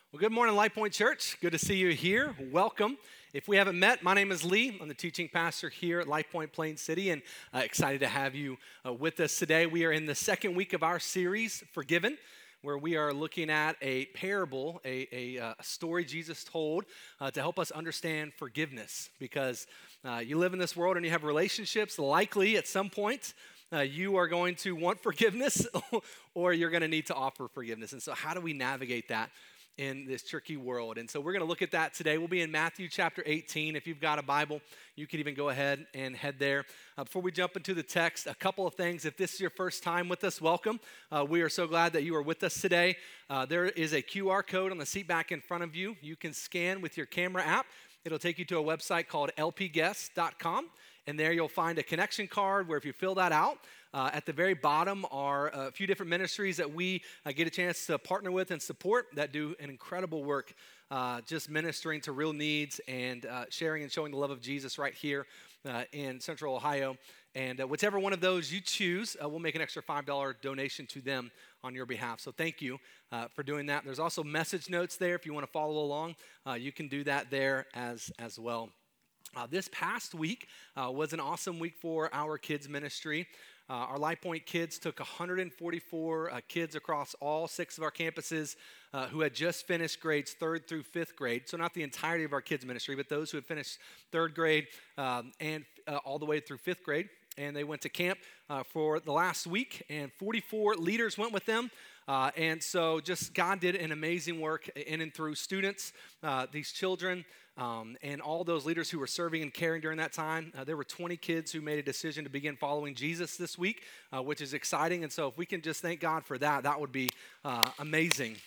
Well, good morning, Light Point Church. Good to see you here. Welcome. If we haven't met, my name is Lee. I'm the teaching pastor here at Light Point Plain City, and excited to have you with us today. We are in the second week of our series, Forgiven, where we are looking at a parable, a story Jesus told to help us understand forgiveness. Because you live in this world and you have relationships, likely at some point, you are going to want forgiveness or you're going to need to offer forgiveness. And so how do we navigate that in this tricky world? And so we're going to look at that today. We'll be in Matthew chapter 18. If you've got a Bible, you can even go ahead and head there. Before we jump into the text, a couple of things. If this is your first time with us, welcome. We are so glad that you are with us today. There is a QR code on the seat back in front of you. You can scan with your camera app. It'll take you to a website called lpguest.com. And there you'll find a connection card where if you fill that out, at the very bottom are a few different ministries that we get a chance to partner with and support that do an incredible work just ministering to real needs and sharing and showing the love of Jesus right here in Central Ohio. And whichever one of those you choose, we'll make an extra $5 donation to them on your behalf. So thank you for doing that. There's also message notes there if you want to follow along. You can do that there as well. This past week was an awesome week for our kids ministry. Our Light Point kids took 144 kids across all 6 of our campuses who had just finished grades 3rd through 5th grade. So not the entirety of our kids ministry, but those who had finished 3rd grade and all the way through 5th grade. And they went to camp for the last week, and 44 leaders went with them. And so just God did an amazing work in and through students, these children, and all those leaders who were serving and caring during that time. There were 20 kids who made a decision to begin following Jesus this week, which is exciting. And so if we can just thank God for that, that would be amazing.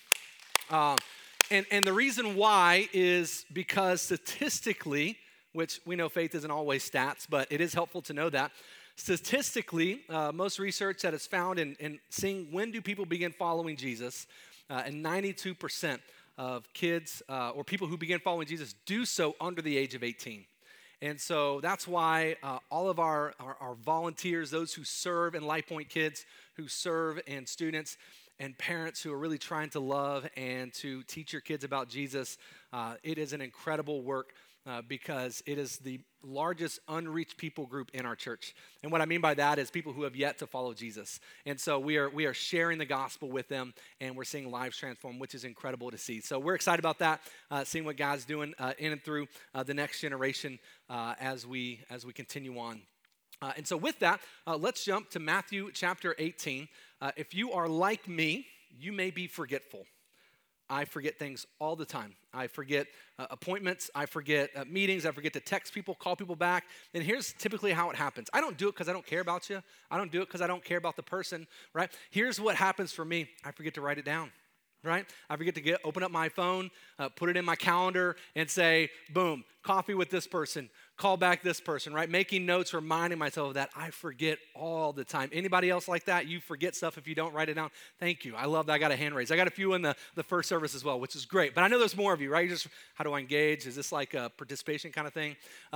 And the reason why is because statistically, which we know faith isn't always stats, but it is helpful to know that. Statistically, most research that is found in seeing when do people begin following Jesus, and 92% of kids or people who begin following Jesus do so under the age of 18. And so that's why all of our volunteers, those who serve in Light Point Kids, who serve and students and parents who are really trying to love and to teach your kids about Jesus, it is an incredible work. Because it is the largest unreached people group in our church. And what I mean by that is people who have yet to follow Jesus. And so we are sharing the gospel with them, and we're seeing lives transform, which is incredible to see. So we're excited about that, seeing what God's doing in and through the next generation as we continue on. And so with that, let's jump to Matthew chapter 18. If you are like me, you may be forgetful. I forget things all the time. I forget appointments. I forget meetings. I forget to text people, call people back. And here's typically how it happens. I don't do it because I don't care about you. I don't do it because I don't care about the person, right? Here's what happens for me. I forget to write it down, right? I forget to open up my phone, put it in my calendar, and say, boom, coffee with this person, call back this person, right? Making notes, reminding myself of that. I forget all the time. Anybody else like that? You forget stuff if you don't write it down? Thank you. I love that. I got a hand raise. I got a few in the first service as well, which is great. But I know there's more of you, right? How do I engage? Is this like a participation kind of thing?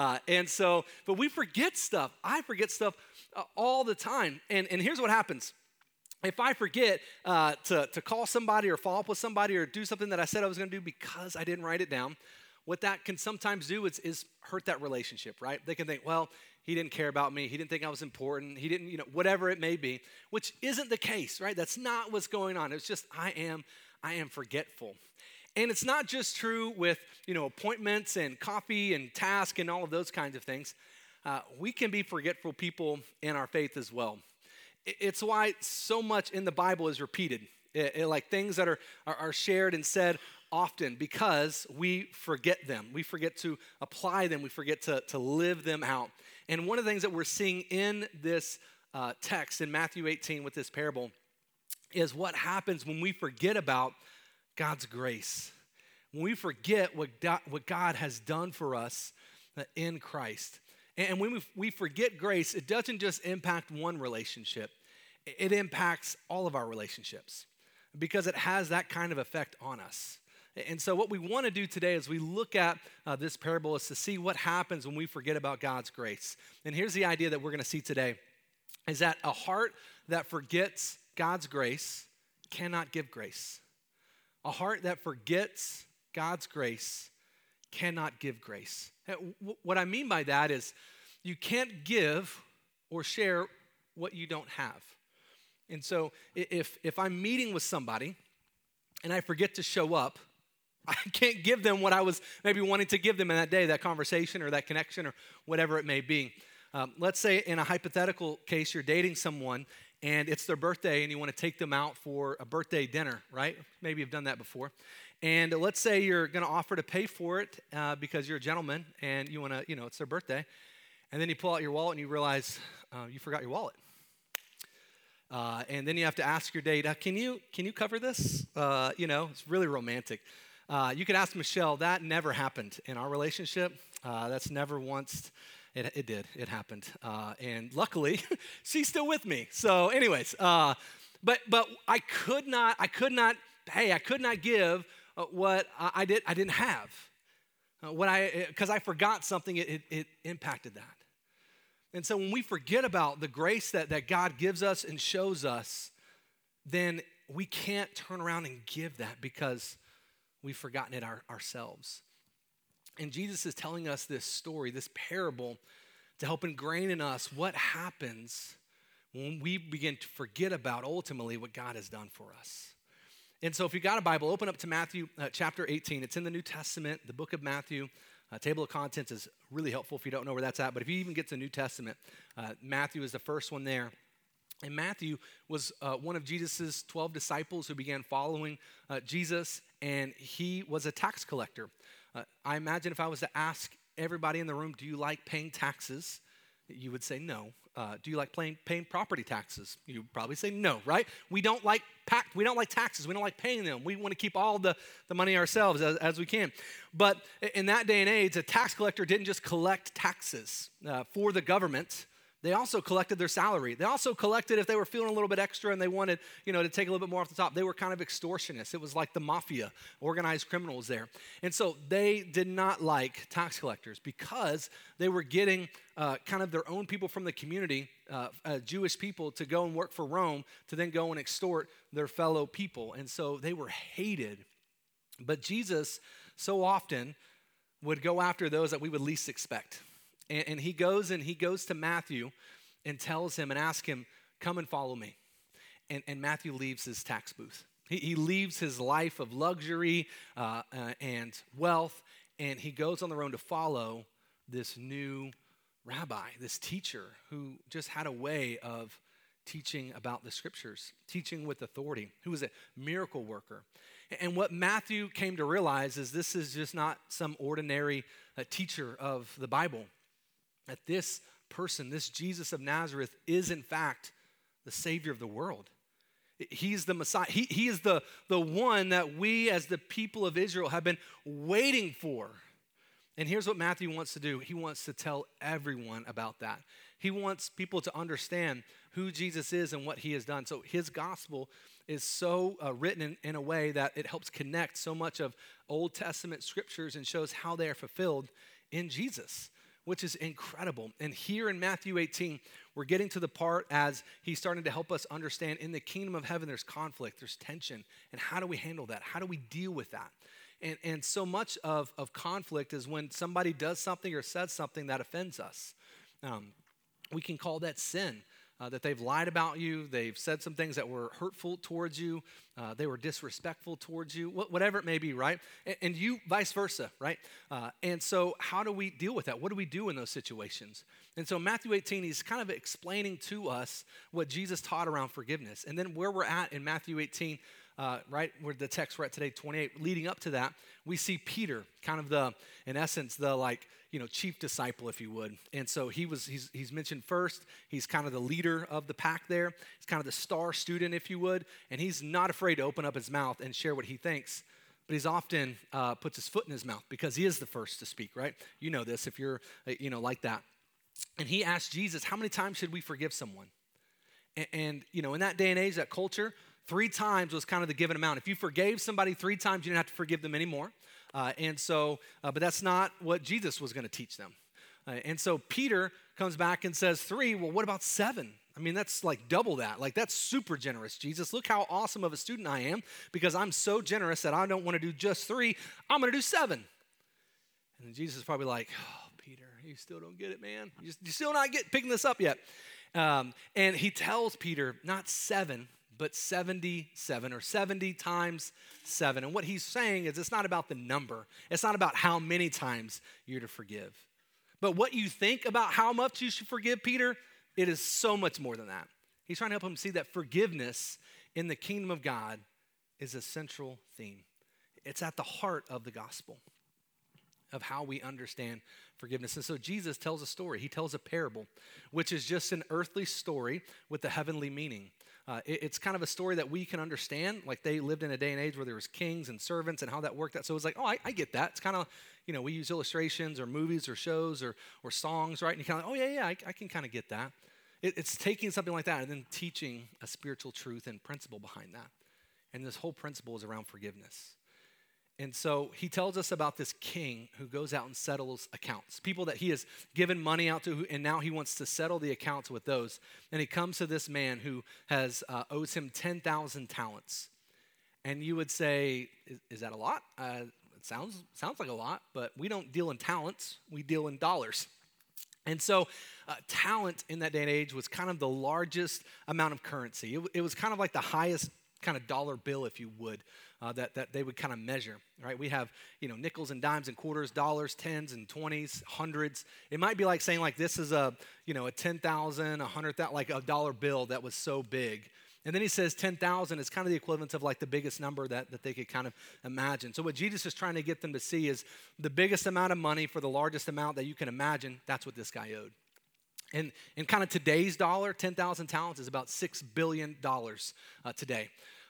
But we forget stuff. I forget stuff all the time. And here's what happens. If I forget to call somebody or follow up with somebody or do something that I said I was going to do because I didn't write it down, what that can sometimes do is hurt that relationship, right? They can think, well, he didn't care about me. He didn't think I was important. He didn't, whatever it may be, which isn't the case, right? That's not what's going on. It's just I am forgetful. And it's not just true with, appointments and coffee and task and all of those kinds of things. We can be forgetful people in our faith as well. It's why so much in the Bible is repeated, like things that are shared and said often because we forget them. We forget to apply them. We forget to live them out. And one of the things that we're seeing in this text in Matthew 18 with this parable is what happens when we forget about God's grace. When we forget what God has done for us in Christ. And when we forget grace, it doesn't just impact one relationship. It impacts all of our relationships because it has that kind of effect on us. And so what we want to do today as we look at this parable is to see what happens when we forget about God's grace. And here's the idea that we're going to see today, is that a heart that forgets God's grace cannot give grace. A heart that forgets God's grace cannot give grace. What I mean by that is you can't give or share what you don't have. And so if I'm meeting with somebody and I forget to show up, I can't give them what I was maybe wanting to give them in that day, that conversation or that connection or whatever it may be. Let's say in a hypothetical case, you're dating someone and it's their birthday and you want to take them out for a birthday dinner, right? Maybe you've done that before. And let's say you're going to offer to pay for it because you're a gentleman and you want to, it's their birthday. And then you pull out your wallet and you realize you forgot your wallet. And then you have to ask your date, can you cover this? It's really romantic. You could ask Michelle, that never happened in our relationship. That's never once, it did, it happened. And luckily, she's still with me. So anyways, but I could not give what I didn't have. Because I forgot something, it impacted that. And so when we forget about the grace that God gives us and shows us, then we can't turn around and give that because we've forgotten it ourselves. And Jesus is telling us this story, this parable, to help ingrain in us what happens when we begin to forget about ultimately what God has done for us. And so if you got a Bible, open up to Matthew chapter 18. It's in the New Testament, the book of Matthew. Table of contents is really helpful if you don't know where that's at. But if you even get to the New Testament, Matthew is the first one there. And Matthew was one of Jesus' 12 disciples who began following Jesus, and he was a tax collector. I imagine if I was to ask everybody in the room, do you like paying taxes? You would say no. Do you like paying property taxes? You would probably say no, right? We don't like taxes. We don't like paying them. We want to keep all the money ourselves as we can. But in that day and age, a tax collector didn't just collect taxes for the government. They also collected their salary. They also collected if they were feeling a little bit extra and they wanted, to take a little bit more off the top. They were kind of extortionists. It was like the mafia, organized criminals there. And so they did not like tax collectors because they were getting kind of their own people from the community, Jewish people, to go and work for Rome to then go and extort their fellow people. And so they were hated. But Jesus so often would go after those that we would least expect. And he goes to Matthew and tells him and asks him, come and follow me. And Matthew leaves his tax booth. He leaves his life of luxury and wealth, and he goes on the road to follow this new rabbi, this teacher who just had a way of teaching about the scriptures, teaching with authority, who was a miracle worker. And what Matthew came to realize is this is just not some ordinary teacher of the Bible. That this person, this Jesus of Nazareth, is in fact the Savior of the world. He's the Messiah. He is the one that we as the people of Israel have been waiting for. And here's what Matthew wants to do. He wants to tell everyone about that. He wants people to understand who Jesus is and what he has done. So his gospel is so written in a way that it helps connect so much of Old Testament scriptures and shows how they are fulfilled in Jesus, which is incredible. And here in Matthew 18, we're getting to the part as he's starting to help us understand in the kingdom of heaven, there's conflict, there's tension. And how do we handle that? How do we deal with that? And so much of conflict is when somebody does something or says something that offends us. We can call that sin. That they've lied about you, they've said some things that were hurtful towards you, they were disrespectful towards you, whatever it may be, right? And you vice versa, right? And so how do we deal with that? What do we do in those situations? And so Matthew 18, he's kind of explaining to us what Jesus taught around forgiveness. And then where we're at in Matthew 18, right, where the text we're at today, 28, leading up to that, we see Peter, kind of in essence, the chief disciple, if you would. And so he's mentioned first. He's kind of the leader of the pack there. He's kind of the star student, if you would. And he's not afraid to open up his mouth and share what he thinks. But he's often puts his foot in his mouth because he is the first to speak, right? You know this if you're, like that. And he asked Jesus, how many times should we forgive someone? And in that day and age, that culture, 3 times was kind of the given amount. If you forgave somebody 3 times, you didn't have to forgive them anymore. But that's not what Jesus was going to teach them. And so Peter comes back and says 3, well, what about 7? I mean, that's like double that. Like, that's super generous, Jesus. Look how awesome of a student I am because I'm so generous that I don't want to do just 3. I'm going to do 7. And then Jesus is probably like, oh, Peter, you still don't get it, man. You're still not picking this up yet. And he tells Peter, not 7, but 77 or 70 times 7. And what he's saying is it's not about the number. It's not about how many times you're to forgive. But what you think about how much you should forgive, Peter, it is so much more than that. He's trying to help him see that forgiveness in the kingdom of God is a central theme. It's at the heart of the gospel of how we understand forgiveness. And so Jesus tells a story. He tells a parable, which is just an earthly story with a heavenly meaning. It's kind of a story that we can understand. Like, they lived in a day and age where there was kings and servants and how that worked out. So it's like, oh, I get that. It's kind of, we use illustrations or movies or shows or songs, right? And you kind of like, oh, yeah, I can kind of get that. It's taking something like that and then teaching a spiritual truth and principle behind that. And this whole principle is around forgiveness. And so he tells us about this king who goes out and settles accounts, people that he has given money out to, and now he wants to settle the accounts with those. And he comes to this man who owes him 10,000 talents. And you would say, is that a lot? It sounds like a lot, but we don't deal in talents, we deal in dollars. And so talent in that day and age was kind of the largest amount of currency. It was kind of like the highest kind of dollar bill, if you would, that they would kind of measure, right? We have, nickels and dimes and quarters, dollars, tens and 20s, hundreds. It might be like saying like this is a 10,000, 100,000, like a dollar bill that was so big. And then he says 10,000 is kind of the equivalent of like the biggest number that they could kind of imagine. So what Jesus is trying to get them to see is the biggest amount of money for the largest amount that you can imagine. That's what this guy owed. And in kind of today's dollar, 10,000 talents is about $6 billion today,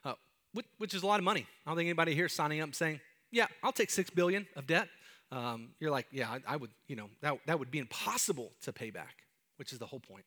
which is a lot of money. I don't think anybody here is signing up and saying, yeah, I'll take $6 billion of debt. You're like, yeah, I would, that would be impossible to pay back, which is the whole point.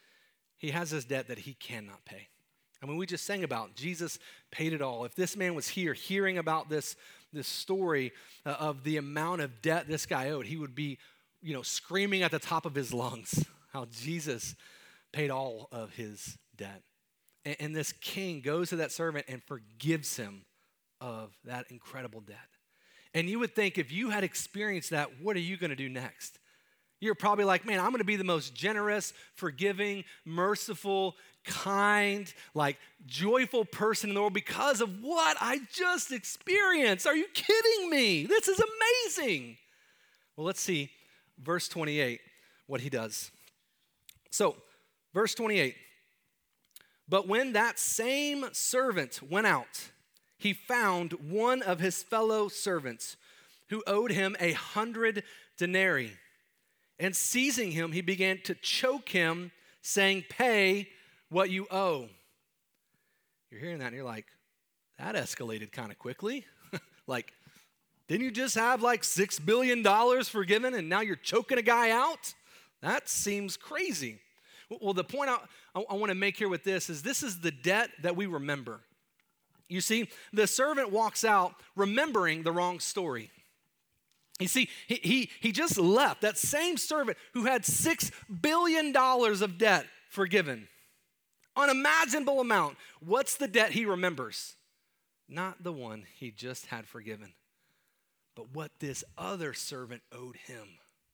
He has this debt that he cannot pay. I mean, we just sang about Jesus paid it all. If this man was here hearing about this story of the amount of debt this guy owed, he would be, screaming at the top of his lungs how Jesus paid all of his debt. And this king goes to that servant and forgives him of that incredible debt. And you would think if you had experienced that, what are you going to do next? You're probably like, man, I'm going to be the most generous, forgiving, merciful, kind, like joyful person in the world because of what I just experienced. Are you kidding me? This is amazing. Well, let's see verse 28, what he does. So, verse 28, but when that same servant went out, he found one of his fellow servants who owed him 100 denarii. And seizing him, he began to choke him, saying, pay what you owe. You're hearing that and you're like, that escalated kind of quickly. Like, didn't you just have like $6 billion forgiven and now you're choking a guy out? That seems crazy. Well, the point I want to make here with this is the debt that we remember. You see, the servant walks out remembering the wrong story. You see, he just left. That same servant who had $6 billion of debt forgiven. Unimaginable amount. What's the debt he remembers? Not the one he just had forgiven, but what this other servant owed him.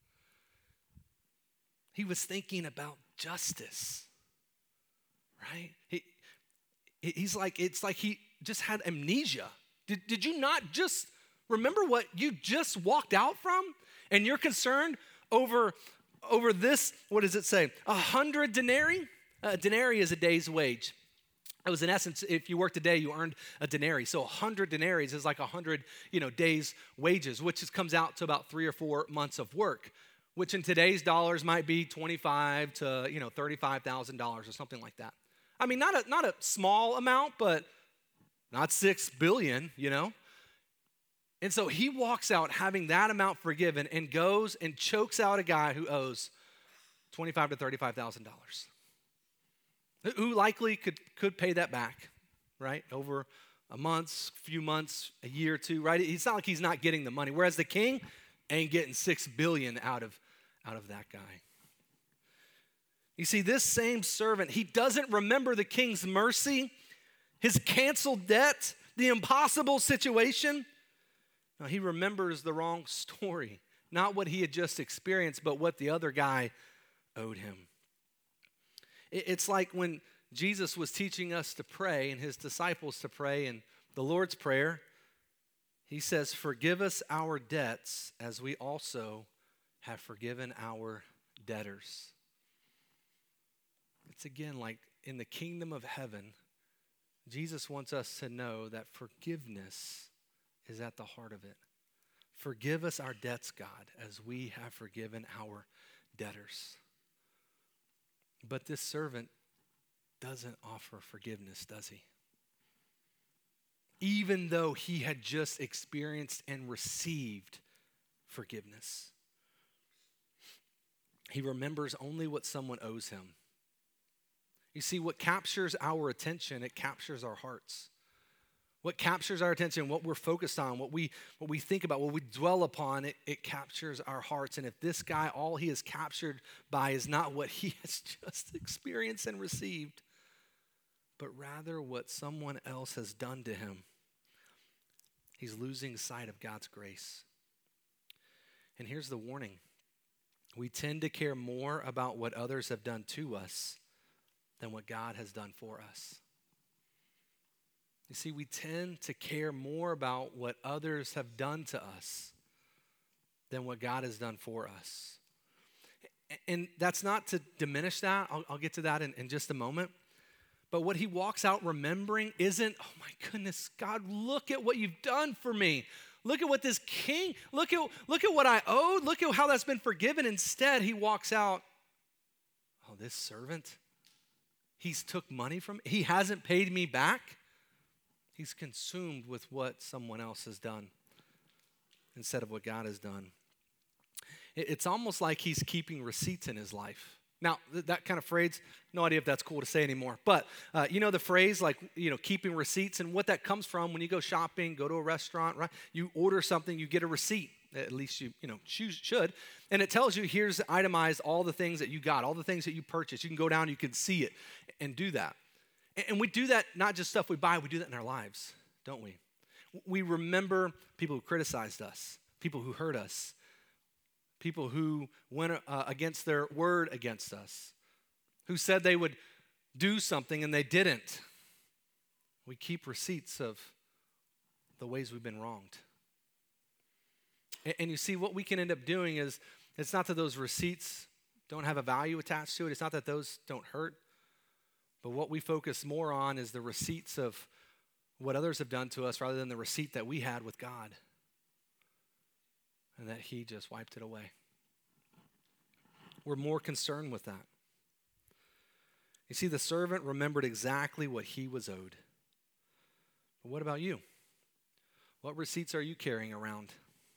He was thinking about justice, right? He's like, it's like he just had amnesia. Did you not just remember what you just walked out from? And you're concerned over this, what does it say? 100 denarii? A denarii is a day's wage. It was in essence, if you worked a day, you earned a denarii. So 100 denarii is like 100, days' wages, which comes out to about 3 or 4 months of work, which in today's dollars might be $25,000 to $35,000 or something like that. I mean, not a small amount, but not $6 billion, And so he walks out having that amount forgiven and goes and chokes out a guy who owes $25,000 to $35,000. Who likely could pay that back, right? Over a month, few months, a year or two, right? It's not like he's not getting the money. Whereas the king ain't getting $6 billion out of that guy. You see, this same servant, he doesn't remember the king's mercy, his canceled debt, the impossible situation. No, he remembers the wrong story, not what he had just experienced, but what the other guy owed him. It's like when Jesus was teaching us to pray and his disciples to pray in the Lord's Prayer. He says, "Forgive us our debts as we also have forgiven our debtors." It's again like in the kingdom of heaven, Jesus wants us to know that forgiveness is at the heart of it. Forgive us our debts, God, as we have forgiven our debtors. But this servant doesn't offer forgiveness, does he? Even though he had just experienced and received forgiveness. He remembers only what someone owes him. You see, what captures our attention, it captures our hearts. What captures our attention, what we're focused on, what we think about, what we dwell upon, it captures our hearts. And if this guy, all he is captured by is not what he has just experienced and received, but rather what someone else has done to him, he's losing sight of God's grace. And here's the warning. We tend to care more about what others have done to us than what God has done for us. You see, we tend to care more about what others have done to us than what God has done for us. And that's not to diminish that. I'll get to that in just a moment. But what he walks out remembering isn't, oh my goodness, God, look at what you've done for me. Look at what this king, look at what I owed. Look at how that's been forgiven. Instead, he walks out, oh, this servant, he's took money from me. He hasn't paid me back. He's consumed with what someone else has done instead of what God has done. It's almost like he's keeping receipts in his life. Now, that kind of phrase, no idea if that's cool to say anymore. But you know the phrase like, keeping receipts, and what that comes from when you go shopping, go to a restaurant, right? You order something, you get a receipt. At least you should. And it tells you, here's itemized all the things that you got, all the things that you purchased. You can go down, you can see it and do that. And we do that, not just stuff we buy, we do that in our lives, don't we? We remember people who criticized us, people who hurt us, people who went against their word against us, who said they would do something and they didn't. We keep receipts of the ways we've been wronged. And you see, what we can end up doing is, it's not that those receipts don't have a value attached to it. It's not that those don't hurt. But what we focus more on is the receipts of what others have done to us rather than the receipt that we had with God. And that he just wiped it away. We're more concerned with that. You see, the servant remembered exactly what he was owed. But what about you? What receipts are you carrying around?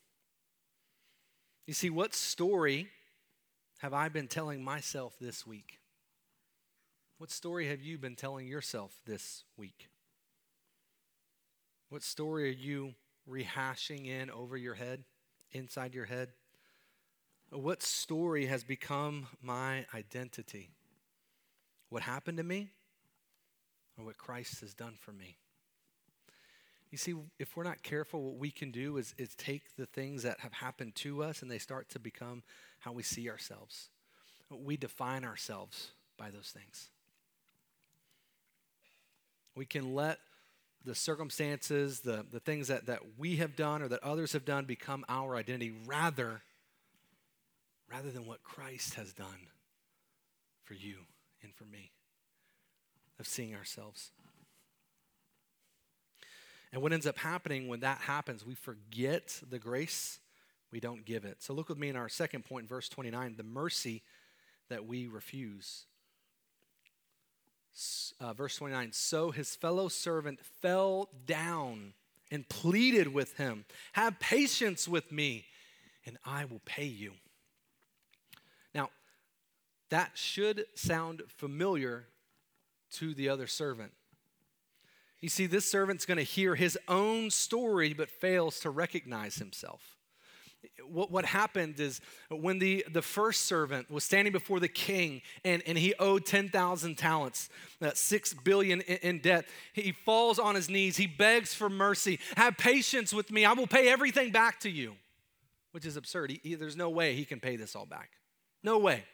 You see, what story have I been telling myself this week? What story have you been telling yourself this week? What story are you rehashing in over your head, inside your head? What story has become my identity? What happened to me or what Christ has done for me? You see, if we're not careful, what we can do is take the things that have happened to us and they start to become how we see ourselves. We define ourselves by those things. We can let the circumstances, the things that we have done or that others have done become our identity rather than what Christ has done for you and for me, of seeing ourselves. And what ends up happening when that happens, we forget the grace, we don't give it. So look with me in our second point, verse 29, the mercy that we refuse. Verse 29, so his fellow servant fell down and pleaded with him, have patience with me and I will pay you. Now, that should sound familiar to the other servant. You see, this servant's going to hear his own story but fails to recognize himself. What happened is when the first servant was standing before the king and he owed 10,000 talents, 6 billion in debt, he falls on his knees. He begs for mercy. Have patience with me. I will pay everything back to you, which is absurd. There's no way he can pay this all back. No way.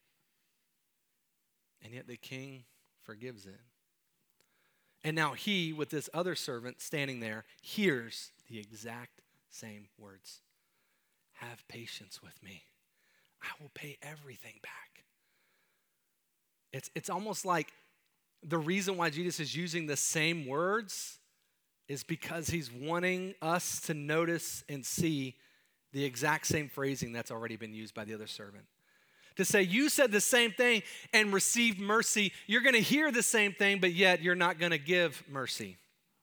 And yet the king forgives it. And now he, with this other servant standing there, hears the exact same words. Have patience with me. I will pay everything back. It's almost like the reason why Jesus is using the same words is because he's wanting us to notice and see the exact same phrasing that's already been used by the other servant. To say, you said the same thing and received mercy. You're going to hear the same thing, but yet you're not going to give mercy.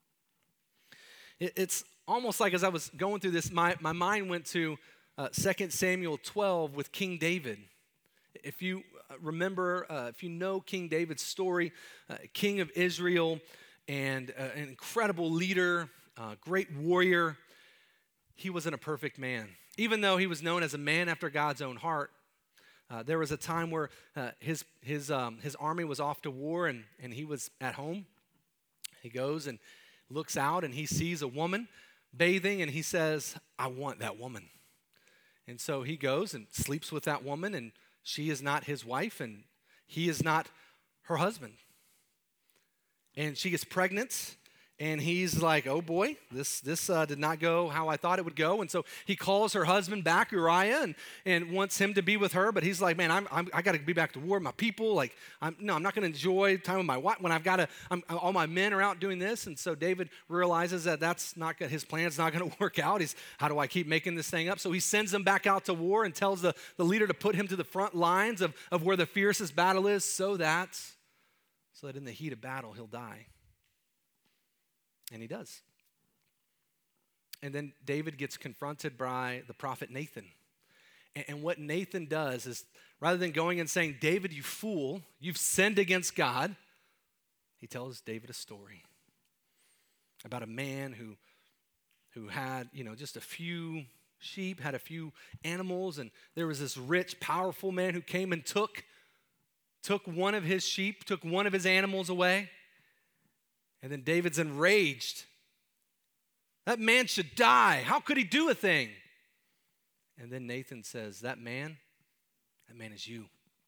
It's almost like as I was going through this, my mind went to 2 Samuel 12 with King David. If you remember, if you know King David's story, king of Israel and an incredible leader, great warrior, he wasn't a perfect man. Even though he was known as a man after God's own heart, there was a time where his army was off to war and he was at home. He goes and looks out and he sees a woman bathing and he says, I want that woman. And so he goes and sleeps with that woman, and she is not his wife, and he is not her husband. And she gets pregnant, and he's like, oh boy, this did not go how I thought it would go. And so he calls her husband back, Uriah, and wants him to be with her. But he's like, man, I got to be back to war with my people. Like, I'm not going to enjoy time with my wife when all my men are out doing this. And so David realizes that that's not his plan's not going to work out. How do I keep making this thing up? So he sends him back out to war and tells the leader to put him to the front lines of where the fiercest battle is, so that in the heat of battle he'll die. And he does. And then David gets confronted by the prophet Nathan. And what Nathan does is, rather than going and saying, David, you fool, you've sinned against God, he tells David a story about a man who had, just a few sheep, had a few animals, and there was this rich, powerful man who came and took one of his sheep, took one of his animals away. And then David's enraged. That man should die. How could he do a thing? And then Nathan says, that man is you.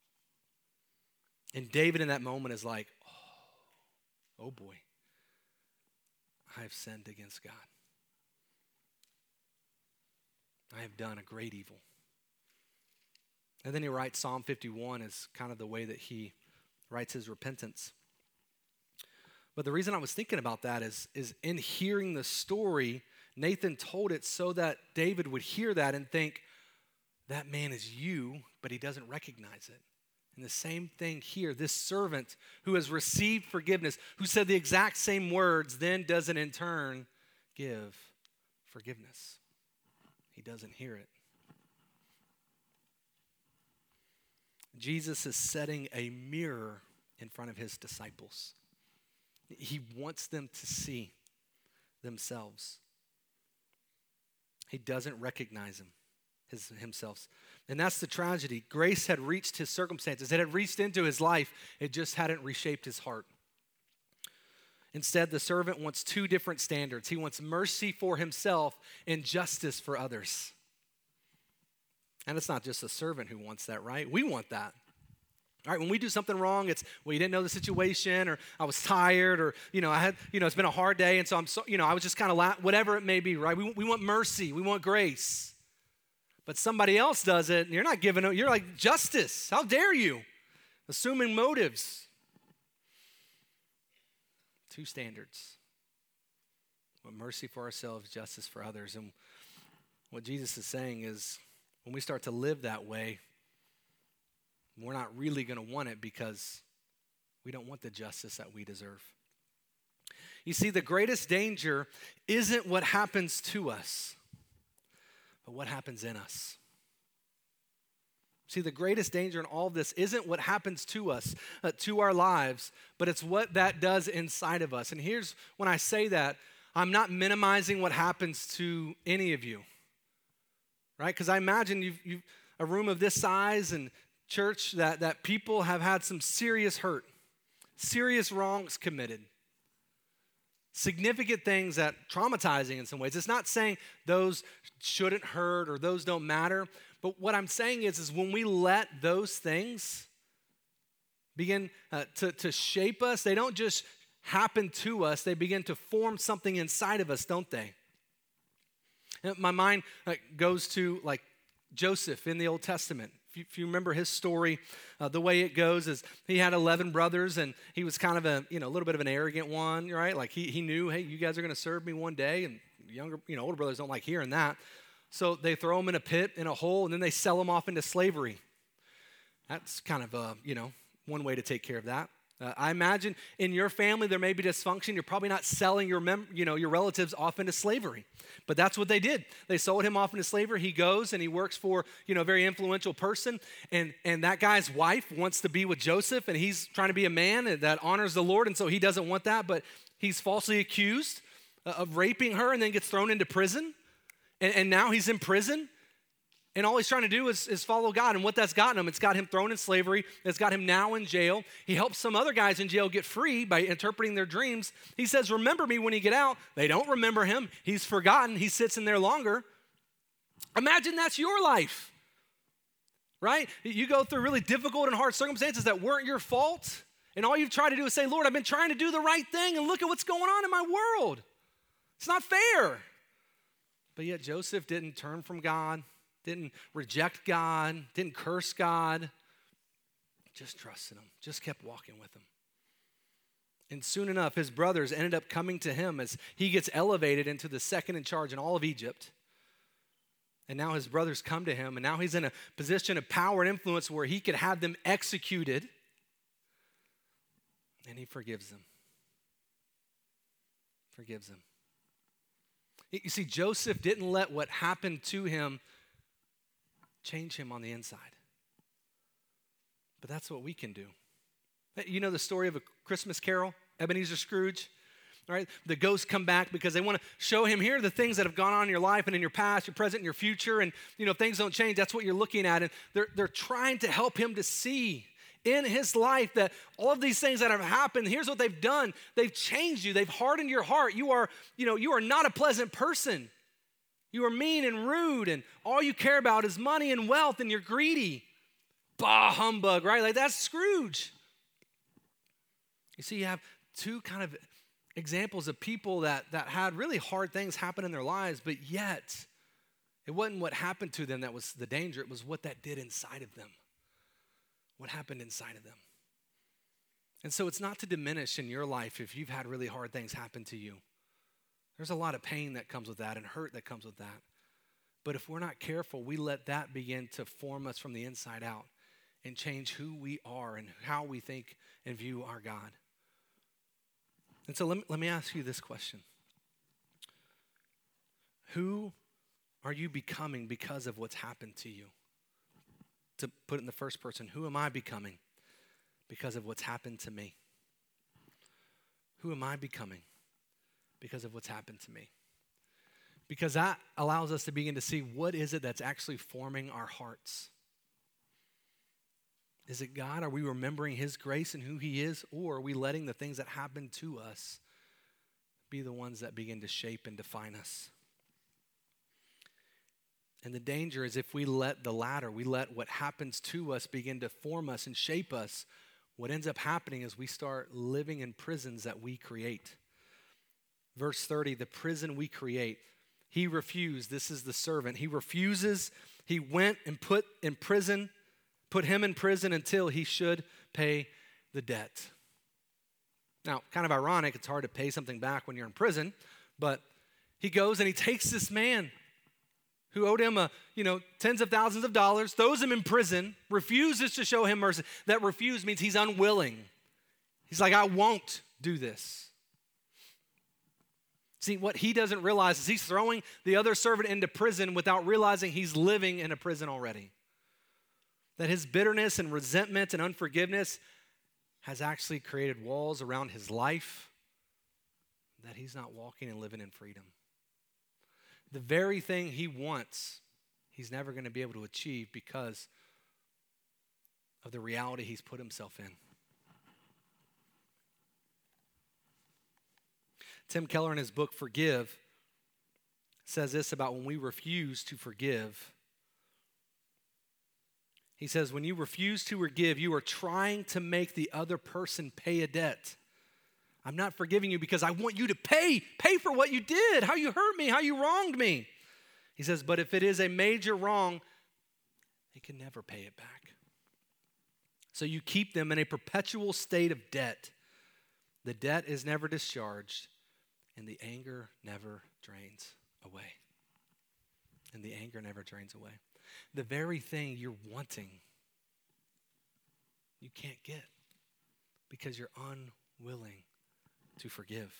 And David in that moment is like, oh boy, I've sinned against God. I have done a great evil. And then he writes Psalm 51 as kind of the way that he writes his repentance. But the reason I was thinking about that is in hearing the story, Nathan told it so that David would hear that and think, that man is you, but he doesn't recognize it. And the same thing here, this servant who has received forgiveness, who said the exact same words, then doesn't in turn give forgiveness. He doesn't hear it. Jesus is setting a mirror in front of his disciples. He wants them to see themselves. He doesn't recognize himself. And that's the tragedy. Grace had reached his circumstances. It had reached into his life. It just hadn't reshaped his heart. Instead, the servant wants two different standards. He wants mercy for himself and justice for others. And it's not just the servant who wants that, right? We want that. All right, when we do something wrong, it's, well, you didn't know the situation, or I was tired, or, I had, it's been a hard day, and so I was just kind of, whatever it may be, right? We want mercy. We want grace. But somebody else does it, and you're not giving it. You're like, justice. How dare you? Assuming motives. Two standards. We want mercy for ourselves, justice for others. And what Jesus is saying is, when we start to live that way, we're not really going to want it because we don't want the justice that we deserve. You see, the greatest danger isn't what happens to us, but what happens in us. See, the greatest danger in all of this isn't what happens to us, to our lives, but it's what that does inside of us. And here's when I say that, I'm not minimizing what happens to any of you. right? Because I imagine you've a room of this size and church that people have had some serious hurt, serious wrongs committed, significant things that traumatizing in some ways. It's not saying those shouldn't hurt or those don't matter, but what I'm saying is when we let those things begin to shape us, they don't just happen to us, they begin to form something inside of us, don't they? And my mind goes to like Joseph in the Old Testament. If you remember his story, the way it goes is he had 11 brothers, and he was kind of a little bit of an arrogant one, right? Like he knew, hey, you guys are going to serve me one day, and older brothers don't like hearing that. So they throw him in a pit, in a hole, and then they sell him off into slavery. That's kind of one way to take care of that. I imagine in your family there may be dysfunction. You're probably not selling your relatives off into slavery, but that's what they did. They sold him off into slavery. He goes and he works for a very influential person, and that guy's wife wants to be with Joseph, and he's trying to be a man that honors the Lord, and so he doesn't want that. But he's falsely accused of raping her, and then gets thrown into prison, and now he's in prison. And all he's trying to do is follow God. And what that's gotten him, it's got him thrown in slavery. It's got him now in jail. He helps some other guys in jail get free by interpreting their dreams. He says, remember me when you get out. They don't remember him. He's forgotten. He sits in there longer. Imagine that's your life, right? You go through really difficult and hard circumstances that weren't your fault. And all you've tried to do is say, Lord, I've been trying to do the right thing, and look at what's going on in my world. It's not fair. But yet Joseph didn't turn from God. Didn't reject God, didn't curse God, just trusted him, just kept walking with him. And soon enough, his brothers ended up coming to him as he gets elevated into the second in charge in all of Egypt. And now his brothers come to him, and now he's in a position of power and influence where he could have them executed, and he forgives them. Forgives them. You see, Joseph didn't let what happened to him change him on the inside. But that's what we can do. You know the story of A Christmas Carol, Ebenezer Scrooge? All right, the ghosts come back because they want to show him, here are the things that have gone on in your life and in your past, your present, and your future. And if things don't change, that's what you're looking at. And they're trying to help him to see in his life that all of these things that have happened, here's what they've done. They've changed you. They've hardened your heart. You are not a pleasant person. You are mean and rude, and all you care about is money and wealth, and you're greedy. Bah, humbug, right? Like that's Scrooge. You see, you have two kind of examples of people that had really hard things happen in their lives, but yet it wasn't what happened to them that was the danger. It was what that did inside of them. What happened inside of them. And so it's not to diminish in your life if you've had really hard things happen to you. There's a lot of pain that comes with that and hurt that comes with that. But if we're not careful, we let that begin to form us from the inside out and change who we are and how we think and view our God. And so let me ask you this question. Who are you becoming because of what's happened to you? To put it in the first person, who am I becoming because of what's happened to me? Who am I becoming because of what's happened to me? Because that allows us to begin to see what is it that's actually forming our hearts. Is it God? Are we remembering his grace and who he is? Or are we letting the things that happen to us be the ones that begin to shape and define us? And the danger is if we let the latter, we let what happens to us begin to form us and shape us, what ends up happening is we start living in prisons that we create. Verse 30, the prison we create. He refused. This is the servant. He refuses. He went and put him in prison until he should pay the debt. Now, kind of ironic, it's hard to pay something back when you're in prison, but he goes and he takes this man who owed him tens of thousands of dollars, throws him in prison, refuses to show him mercy. That refuse means he's unwilling. He's like, I won't do this. See, what he doesn't realize is he's throwing the other servant into prison without realizing he's living in a prison already. That his bitterness and resentment and unforgiveness has actually created walls around his life that he's not walking and living in freedom. The very thing he wants, he's never going to be able to achieve because of the reality he's put himself in. Tim Keller, in his book, Forgive, says this about when we refuse to forgive. He says, when you refuse to forgive, you are trying to make the other person pay a debt. I'm not forgiving you because I want you to pay for what you did, how you hurt me, how you wronged me. He says, but if it is a major wrong, they can never pay it back. So you keep them in a perpetual state of debt. The debt is never discharged, and the anger never drains away. And the anger never drains away. The very thing you're wanting, you can't get because you're unwilling to forgive.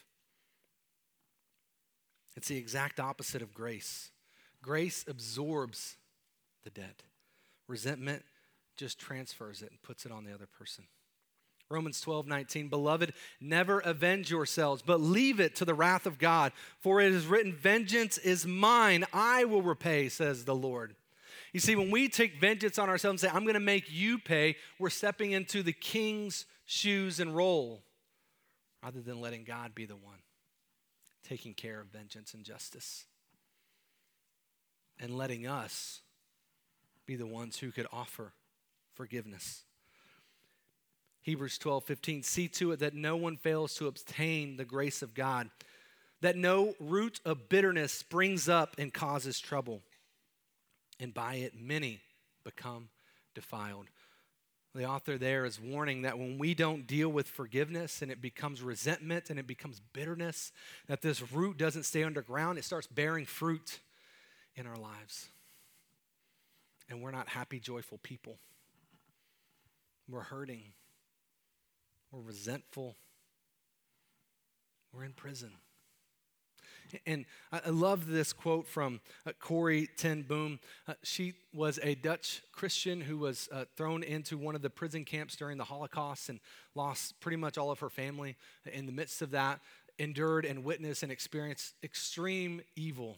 It's the exact opposite of grace. Grace absorbs the debt. Resentment just transfers it and puts it on the other person. Romans 12:19, beloved, never avenge yourselves, but leave it to the wrath of God. For it is written, vengeance is mine, I will repay, says the Lord. You see, when we take vengeance on ourselves and say, I'm going to make you pay, we're stepping into the king's shoes and role, rather than letting God be the one taking care of vengeance and justice, and letting us be the ones who could offer forgiveness. Hebrews 12:15, see to it that no one fails to obtain the grace of God, that no root of bitterness springs up and causes trouble, and by it many become defiled. The author there is warning that when we don't deal with forgiveness and it becomes resentment and it becomes bitterness, that this root doesn't stay underground, it starts bearing fruit in our lives. And we're not happy, joyful people. We're hurting. We're resentful. We're in prison. And I love this quote from Corrie ten Boom. She was a Dutch Christian who was thrown into one of the prison camps during the Holocaust and lost pretty much all of her family in the midst of that, endured and witnessed and experienced extreme evil.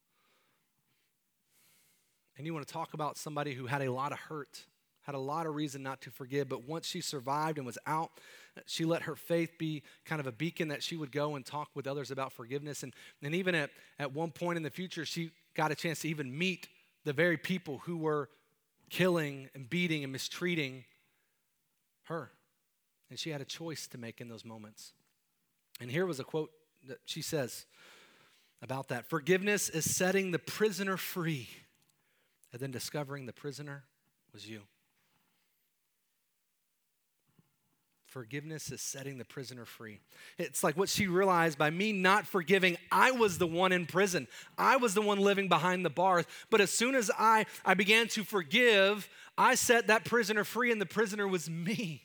And you want to talk about somebody who had a lot of hurt, had a lot of reason not to forgive, but once she survived and was out, she let her faith be kind of a beacon that she would go and talk with others about forgiveness. And even at one point in the future, she got a chance to even meet the very people who were killing and beating and mistreating her. And she had a choice to make in those moments. And here was a quote that she says about that. Forgiveness is setting the prisoner free, and then discovering the prisoner was you. Forgiveness is setting the prisoner free. It's like what she realized by me not forgiving, I was the one in prison. I was the one living behind the bars. But as soon as I began to forgive, I set that prisoner free, and the prisoner was me.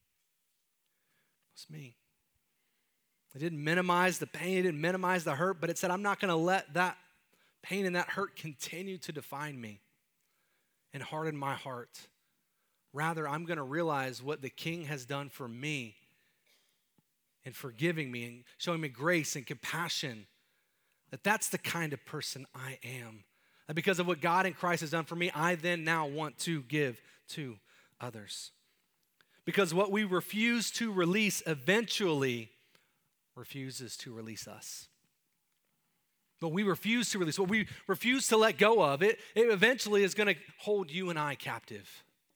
It was me. It didn't minimize the pain, it didn't minimize the hurt, but it said, I'm not going to let that pain and that hurt continue to define me and harden my heart. Rather, I'm going to realize what the King has done for me in forgiving me and showing me grace and compassion, that's the kind of person I am. That because of what God in Christ has done for me, I then now want to give to others. Because what we refuse to release eventually refuses to release us. But we refuse to release, what we refuse to let go of, it eventually is going to hold you and I captive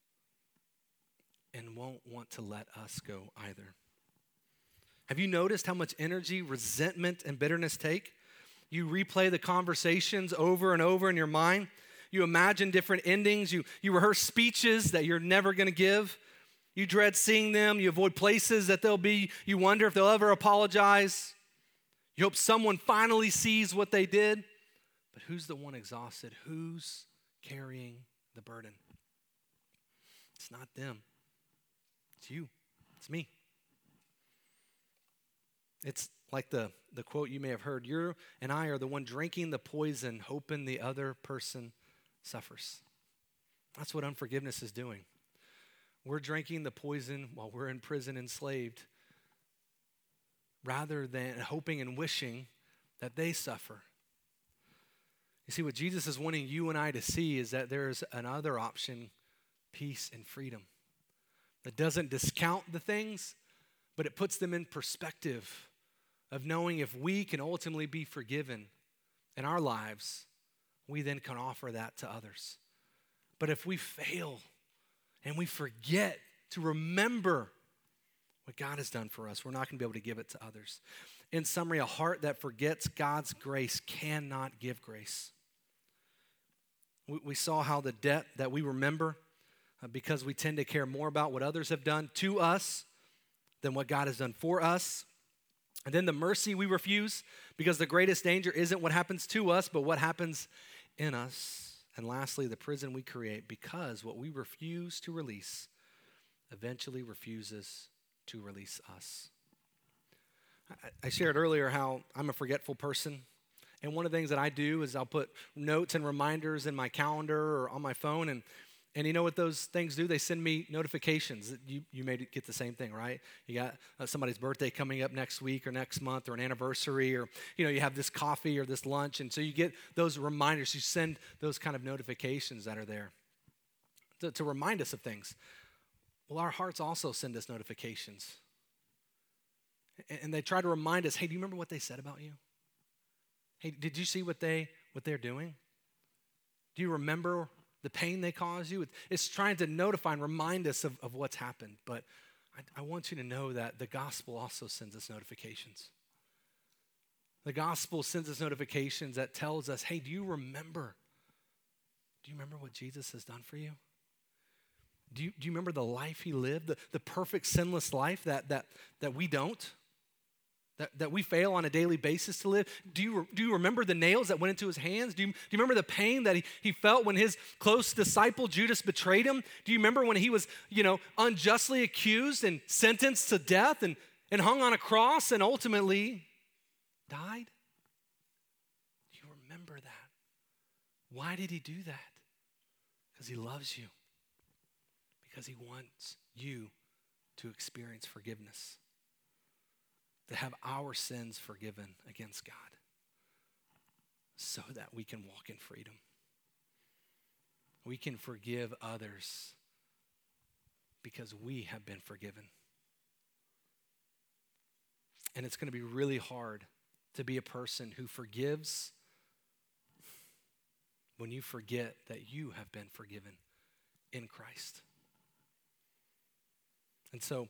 and won't want to let us go either. Have you noticed how much energy resentment and bitterness take? You replay the conversations over and over in your mind. You imagine different endings. You rehearse speeches that you're never going to give. You dread seeing them. You avoid places that they'll be. You wonder if they'll ever apologize. You hope someone finally sees what they did. But who's the one exhausted? Who's carrying the burden? It's not them. It's you. It's me. It's like the quote you may have heard, you and I are the one drinking the poison, hoping the other person suffers. That's what unforgiveness is doing. We're drinking the poison while we're in prison enslaved, rather than hoping and wishing that they suffer. You see, what Jesus is wanting you and I to see is that there is another option, peace and freedom, that doesn't discount the things, but it puts them in perspective of knowing if we can ultimately be forgiven in our lives, we then can offer that to others. But if we fail and we forget to remember what God has done for us, we're not going to be able to give it to others. In summary, a heart that forgets God's grace cannot give grace. We saw how the debt that we remember, because we tend to care more about what others have done to us than what God has done for us. And then the mercy we refuse, because the greatest danger isn't what happens to us, but what happens in us. And lastly, the prison we create, because what we refuse to release eventually refuses to release us. I shared earlier how I'm a forgetful person. And one of the things that I do is I'll put notes and reminders in my calendar or on my phone. And you know what those things do? They send me notifications. You may get the same thing, right? You got somebody's birthday coming up next week or next month, or an anniversary, or you have this coffee or this lunch. And so you get those reminders. You send those kind of notifications that are there to remind us of things. Well, our hearts also send us notifications. And they try to remind us, hey, do you remember what they said about you? Hey, did you see what they're doing? Do you remember the pain they caused you? It's trying to notify and remind us of what's happened. But I want you to know that the gospel also sends us notifications. The gospel sends us notifications that tells us, hey, do you remember? Do you remember what Jesus has done for you? Do you remember the life he lived, the perfect sinless life that we don't? That we fail on a daily basis to live? Do you remember the nails that went into his hands? Do you remember the pain that he felt when his close disciple Judas betrayed him? Do you remember when he was, unjustly accused and sentenced to death and hung on a cross and ultimately died? Do you remember that? Why did he do that? Because he loves you. Because he wants you to experience forgiveness, to have our sins forgiven against God, so that we can walk in freedom. We can forgive others because we have been forgiven. And it's going to be really hard to be a person who forgives when you forget that you have been forgiven in Christ. And so,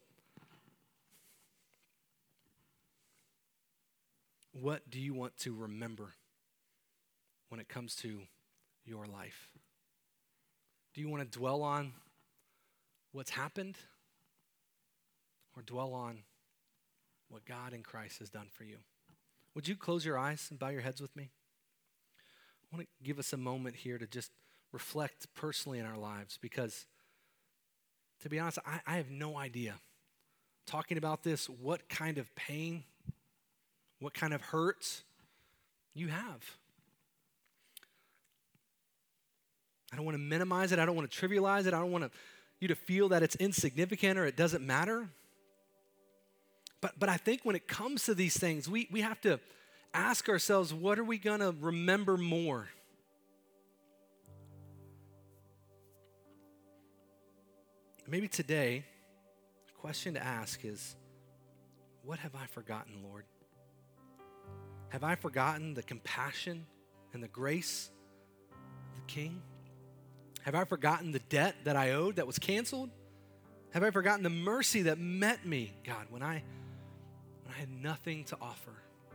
what do you want to remember when it comes to your life? Do you want to dwell on what's happened, or dwell on what God in Christ has done for you? Would you close your eyes and bow your heads with me? I want to give us a moment here to just reflect personally in our lives, because to be honest, I have no idea, talking about this, what kind of pain, what kind of hurt you have. I don't want to minimize it. I don't want to trivialize it. I don't want you to feel that it's insignificant or it doesn't matter. But I think when it comes to these things, we have to ask ourselves, what are we going to remember more? Maybe today, a question to ask is, what have I forgotten, Lord? Have I forgotten the compassion and the grace of the King? Have I forgotten the debt that I owed that was canceled? Have I forgotten the mercy that met me, God, when I had nothing to offer?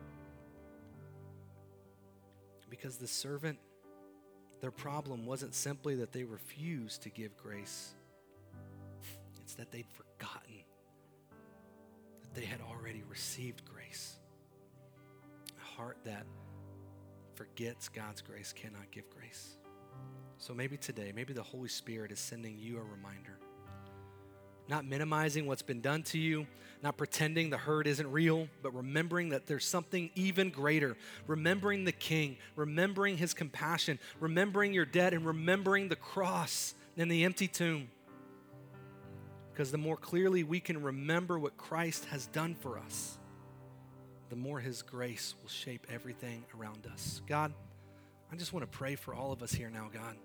Because the servant, their problem wasn't simply that they refused to give grace. It's that they'd forgotten that they had already received grace. A heart that forgets God's grace cannot give grace. So maybe today, maybe the Holy Spirit is sending you a reminder. Not minimizing what's been done to you, not pretending the hurt isn't real, but remembering that there's something even greater. Remembering the King, remembering his compassion, remembering your debt, and remembering the cross and the empty tomb. Because the more clearly we can remember what Christ has done for us, the more his grace will shape everything around us. God, I just want to pray for all of us here now, God.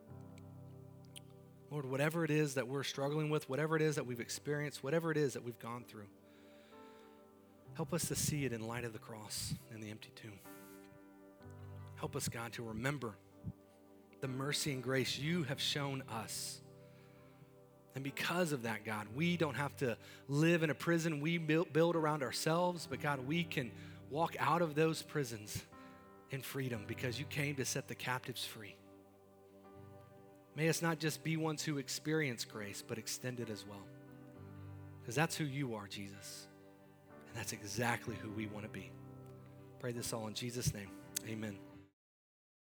Lord, whatever it is that we're struggling with, whatever it is that we've experienced, whatever it is that we've gone through, help us to see it in light of the cross and the empty tomb. Help us, God, to remember the mercy and grace you have shown us. And because of that, God, we don't have to live in a prison we build around ourselves, but God, we can walk out of those prisons in freedom because you came to set the captives free. May us not just be ones who experience grace, but extend it as well. Because that's who you are, Jesus. And that's exactly who we want to be. Pray this all in Jesus' name. Amen.